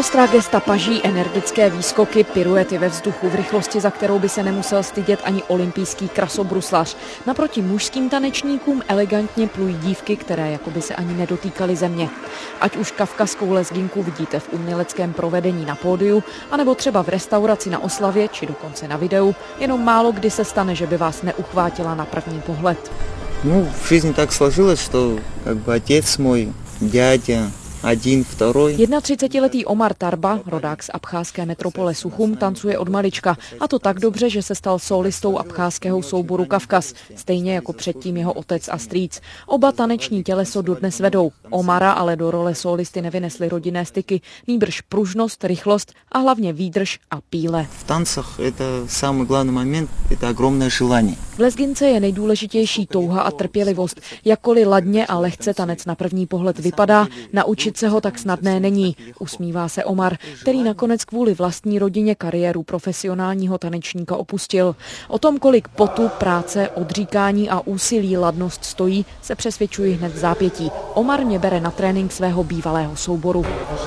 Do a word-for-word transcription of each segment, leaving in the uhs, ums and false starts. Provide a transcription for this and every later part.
Ostrá gesta paží, energické výskoky, piruety ve vzduchu v rychlosti, za kterou by se nemusel stydět ani olympijský krasobruslař. Naproti mužským tanečníkům elegantně plují dívky, které jakoby se ani nedotýkaly země. Ať už kavkazskou lezginku vidíte v uměleckém provedení na pódiu, anebo třeba v restauraci na oslavě, či dokonce na videu, jenom málo kdy se stane, že by vás neuchvátila na první pohled. No, v жизни tak sложилось, что как бы отец мой, дядя, Один, второй. třicetiletý Omar Tarba, rodák z abcházské metropole Suchum, tancuje od malička. A to tak dobře, že se stal sólistou abcházského souboru Kavkaz, stejně jako předtím jeho otec a strýc. Oba taneční těleso dodnes vedou. Omara ale do role sólisty nevynesly rodinné styky, nýbrž pružnost, rychlost a hlavně výdrž a píle. V tancích je самый главный момент, это огромное желание. V lezgince je nejdůležitější touha a trpělivost. Jakkoliv ladně a lehce tanec na první pohled vypadá, naučit se ho tak snadné není, usmívá se Omar, který nakonec kvůli vlastní rodině kariéru profesionálního tanečníka opustil. O tom, kolik potu, práce, odříkání a úsilí ladnost stojí, se přesvědčuji hned v zápětí. Omar mě bere na trénink svého bývalého souboru.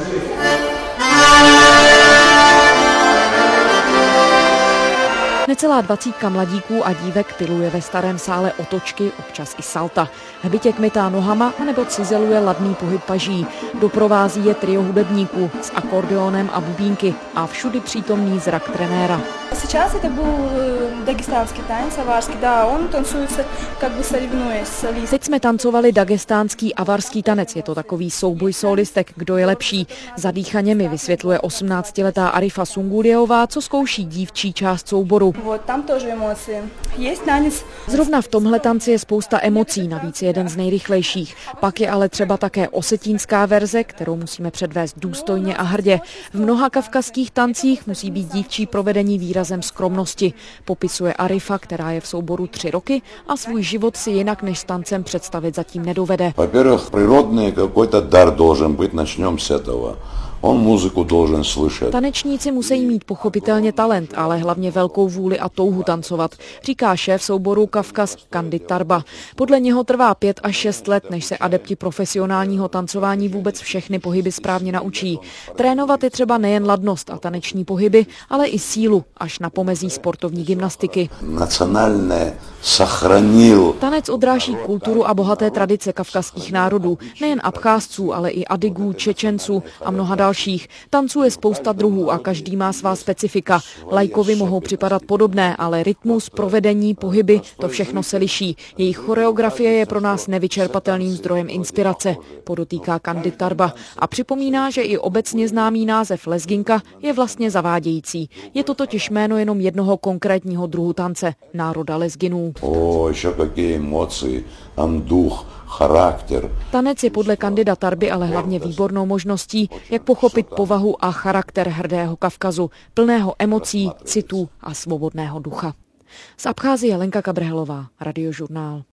Necelá dvacítka mladíků a dívek piluje ve starém sále otočky, občas i salta. Hbitě kmitá nohama anebo cizeluje ladný pohyb paží. Doprovází je trio hudebníků s akordeonem a bubínky a všudy přítomný zrak trenéra. Сейчас это был дагестанский танец, аварский, да, он танцуется как бы соревнуясь с листом. Teď jsme tancovali dagestánský avarský tanec, je to takový souboj sólistek, kdo je lepší. Zadýchaně mi vysvětluje osmnáctiletá Arifa Sunguliová, co zkouší dívčí část souboru. Вот, там тоже эмоции. Есть танец. Zrovna v tomhle tanci je spousta emocí, navíc je jeden z nejrychlejších. Pak je ale třeba také osetínská verze, kterou musíme předvést důstojně a hrdě. V mnoha kavkazských tancích musí být dívčí provedení výrazem skromnosti, popisuje Arifa, která je v souboru tři roky a svůj život si jinak než s tancem představit zatím nedovede. Во-первых, природный какой-то дар должен быть, начнем с этого. On muziku должен slyšet. Tanečníci musí mít pochopitelně talent, ale hlavně velkou vůli a touhu tancovat, říká šéf souboru Kavkaz Candid Tarba. Podle něho trvá pět až šest let, než se adepti profesionálního tancování vůbec všechny pohyby správně naučí. Trénovat je třeba nejen ladnost a taneční pohyby, ale i sílu, až na pomezí sportovní gymnastiky. Nacionálně sachranil. Tanec odráží kulturu a bohaté tradice kavkazských národů, nejen Abcházců, ale i Adigů, Čečenců a mnoha dalších. Tancuje spousta druhů a každý má svá specifika. Laikovi mohou připadat podobné, ale rytmus, provedení, pohyby, to všechno se liší. Jejich choreografie je pro nás nevyčerpatelným zdrojem inspirace, podotýká Candid Tarba a připomíná, že i obecně známý název lezginka je vlastně zavádějící. Je to totiž jméno jenom jednoho konkrétního druhu tance, národa lezginů. O, ještě jaké emoce, tam duch, charakter. Tanec je podle Candida Tarby ale hlavně výbornou možností, jak pochopit povahu a charakter hrdého Kavkazu, plného emocí, citů a svobodného ducha. Z Abcházie Lenka Kabrhelová, Radiožurnál.